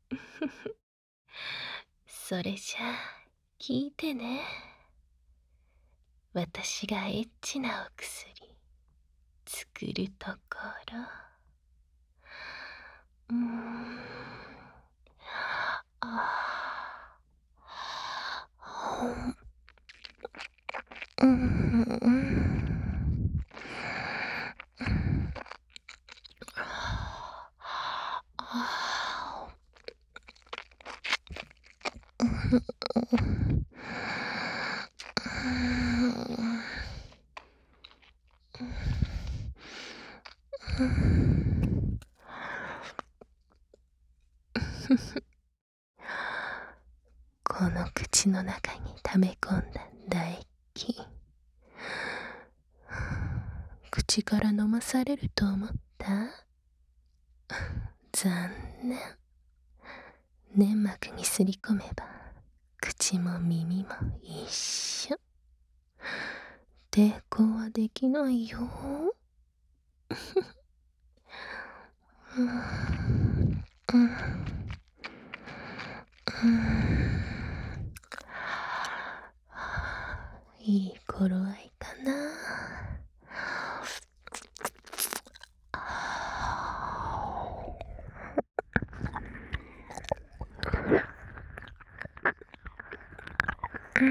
それじゃあ、聞いてね。私がエッチなお薬作るところ。ああ、うん、うん。ああ、うん、うん。この口の中に溜め込んだ唾液、口から飲まされると思った？残念。粘膜にすり込めば口も耳も一緒。抵抗はできないよ。うん、うん、うん。いい頃合いかな。うん。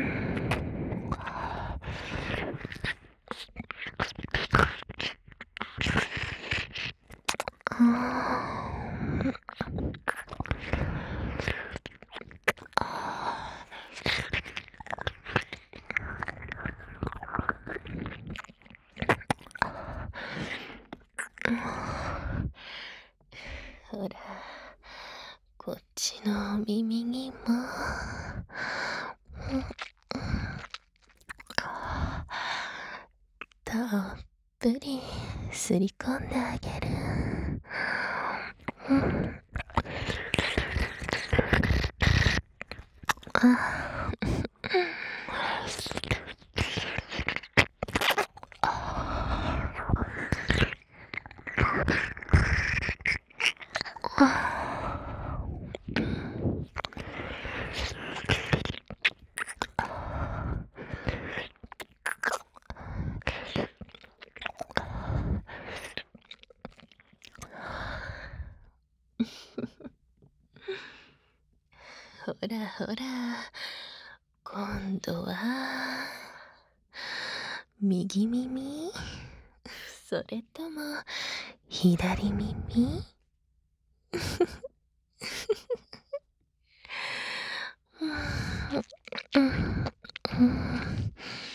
ほら、こっちの耳にも。たっぷりすり込んであげる。うん、あほらほら、今度は右耳、それとも左耳？うん、うん、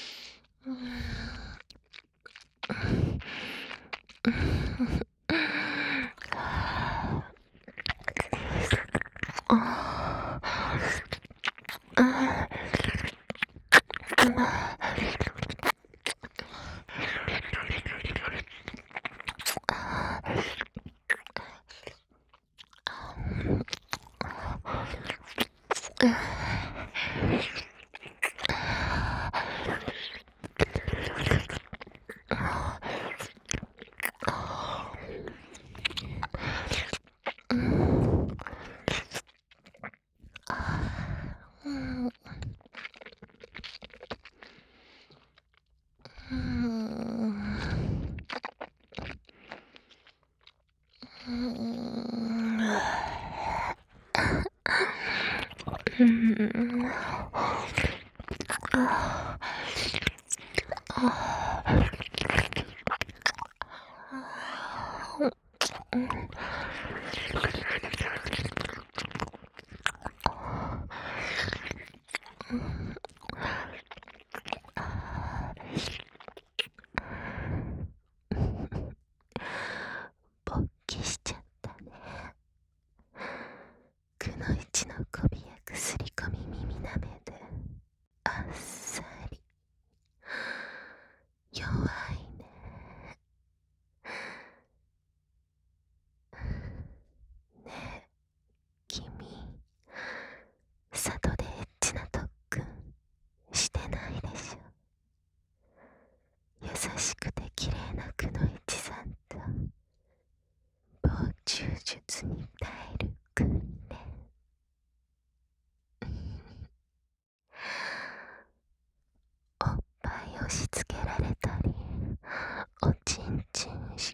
勃起しちゃったね。くのいちのこびや薬込み耳。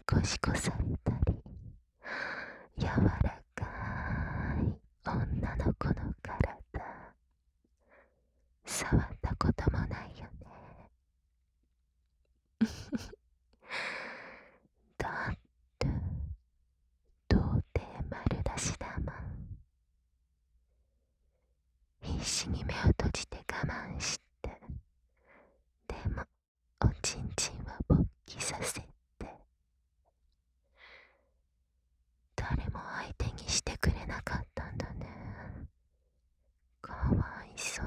コシコされたり、柔らかい女の子の体、触ったこともないよね。だって童貞丸出しだもん。必死に目を閉じて我慢して、でもおちんちんは勃起させて、誰も相手にしてくれなかったんだね。かわいそう。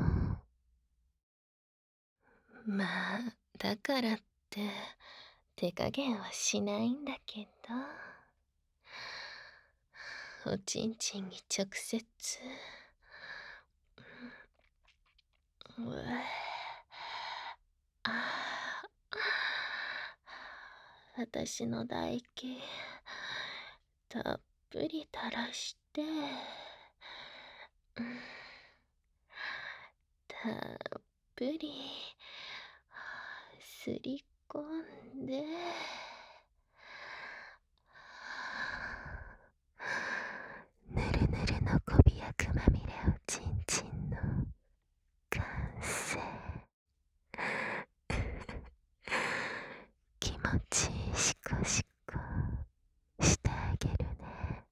まあだからって手加減はしないんだけど、おちんちんに直接うわあ、私の唾液たっぷり垂らして、たっぷりすり込んで、ぬるぬるのこびやくまみれおちんちんの完成。気持ちいいシコシコしてあげるね。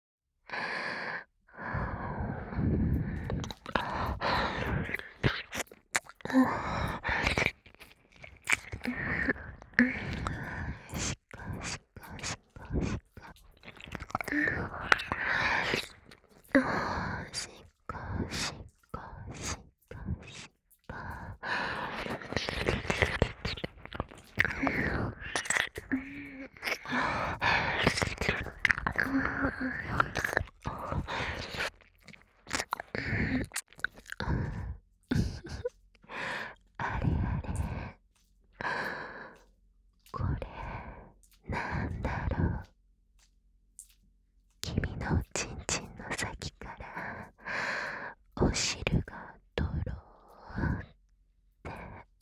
シコシコシコシコシコシコシコシコ。あれあれ、これなんだろう。君のおちんちんの先からお汁がドローって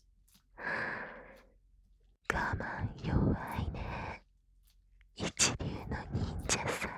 我慢弱いね。一流の忍者さん。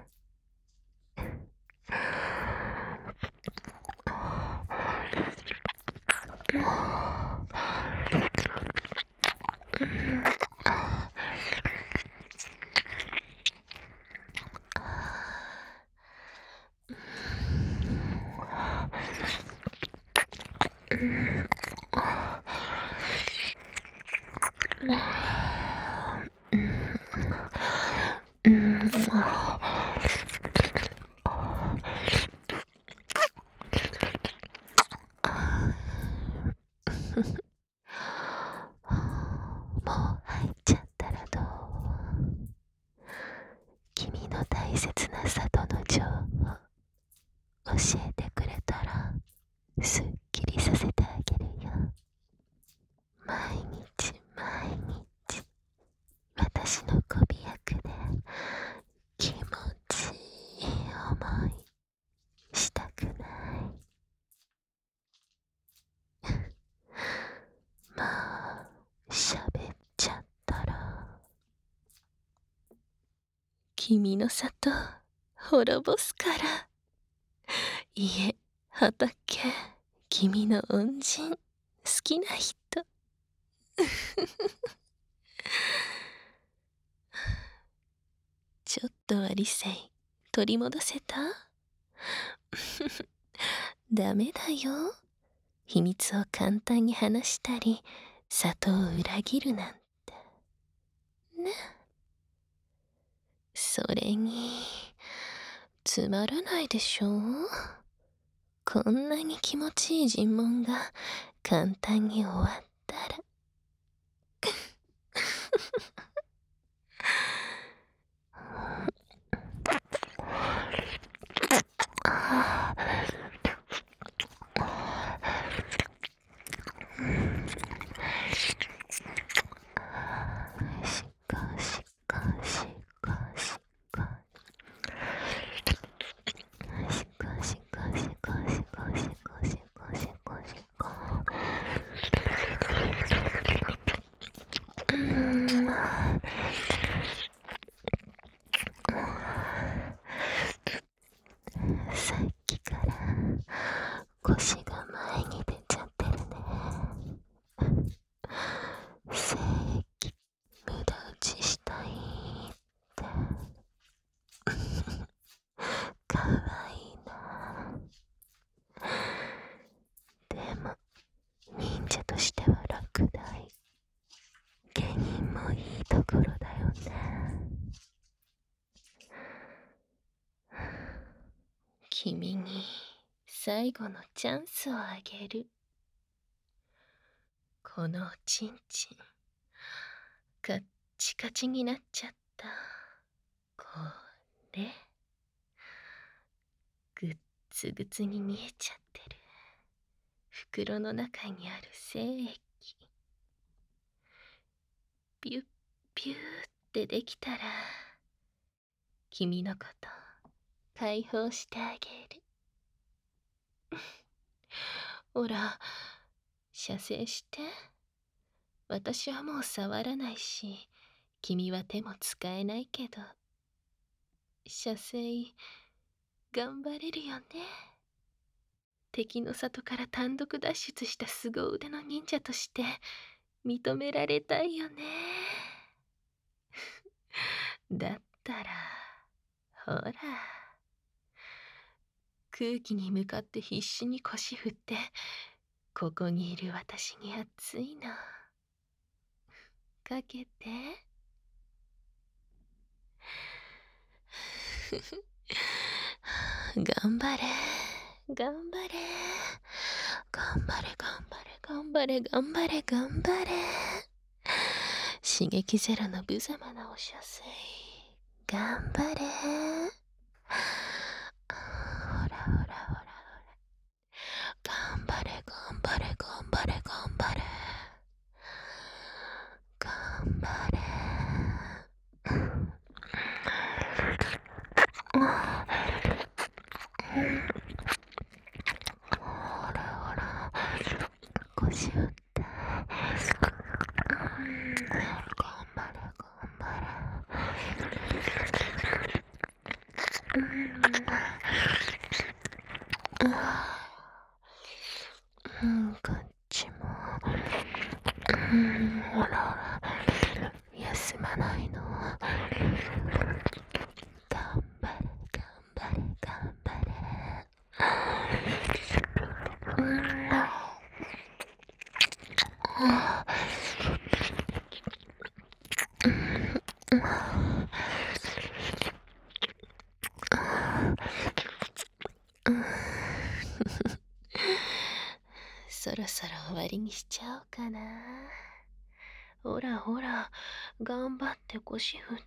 もう入っちゃったらどう？君の大切な里の情報教えてくれたらすっきりさせてあげるよ。毎日毎日私のこびやくで気持ちいい思いしたくない？まあ喋っちゃったら君の里滅ぼすから。家、畑、君の恩人、好きな人。ちょっとは理性取り戻せた？ダメだよ。秘密を簡単に話したり、里を裏切るなんて。ね。それに、つまらないでしょ？こんなに気持ちいい尋問が簡単に終わったら。 君に最後のチャンスをあげる。このおちんちん、カッチカチになっちゃった。これ、グッツグツに見えちゃってる。袋の中にある精液。ピュッピューってできたら、君のこと解放してあげる。ほら、射精して。私はもう触らないし、君は手も使えないけど、射精、頑張れるよね。敵の里から単独脱出した凄腕の忍者として認められたいよね。だったら、ほら、空気に向かって必死に腰振って、ここにいる私に熱いのかけて。頑張れ、頑張れ、頑張れ、頑張れ、頑張れ、頑張れ、頑張れ。刺激ゼロの無様なお射精、頑張れ。ほらほらほらほら、頑張れ、頑張れ、頑張れ、頑張れ、頑張れ。ほらほら、腰振って。頑張れ、頑張れ。こっちも。ほらほら、休まないの。頑張れ、頑張れ、頑張れ。そろそろ終わりにしちゃおうかな。ほらほら、頑張って腰振って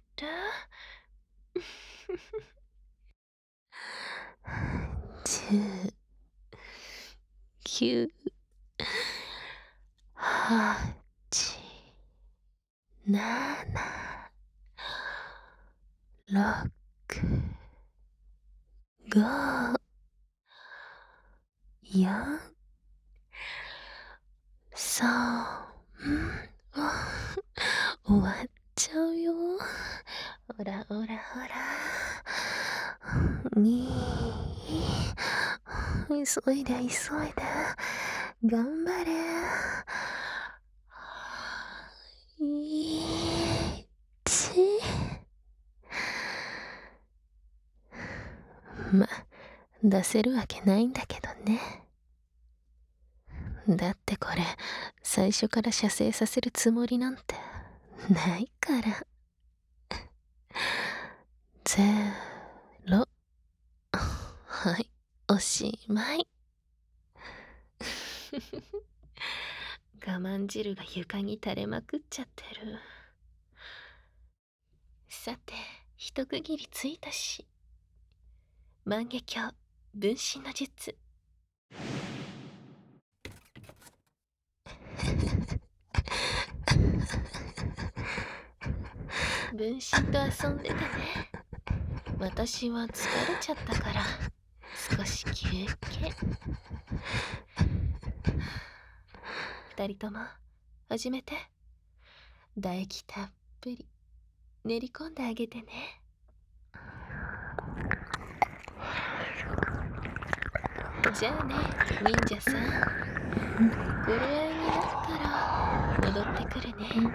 。10、9、8、7、6、5、4、3、終わっちゃうよ。ほらほらほら。急いで急いで。頑張れ。ま、出せるわけないんだけどね。だってこれ、最初から射精させるつもりなんてないから。0。はい、おしまい。我慢汁が床に垂れまくっちゃってる。さて、一区切りついたし。万華鏡分身の術。分身と遊んでてね。私は疲れちゃったから少し休憩。二人とも始めて。唾液たっぷり練り込んであげてね。じゃあね、忍者さん。頃合いになったら戻ってくるね。